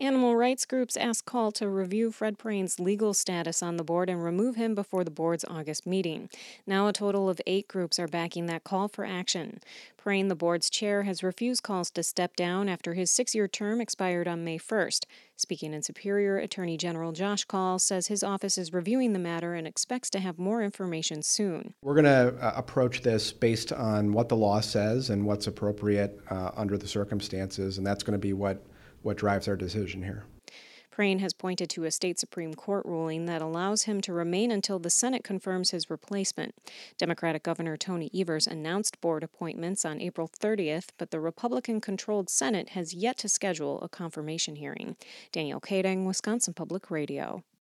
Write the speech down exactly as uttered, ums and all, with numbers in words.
Animal rights groups asked Call to review Fred Prain's legal status on the board and remove him before the board's August meeting. Now a total of eight groups are backing that call for action. Prain, the board's chair, has refused calls to step down after his six-year term expired on May first. Speaking in Superior, Attorney General Josh Call says his office is reviewing the matter and expects to have more information soon. We're going to uh, approach this based on what the law says and what's appropriate uh, under the circumstances, and that's going to be what what drives our decision here. Prain has pointed to a state Supreme Court ruling that allows him to remain until the Senate confirms his replacement. Democratic Governor Tony Evers announced board appointments on April thirtieth, but the Republican-controlled Senate has yet to schedule a confirmation hearing. Danielle Kading, Wisconsin Public Radio.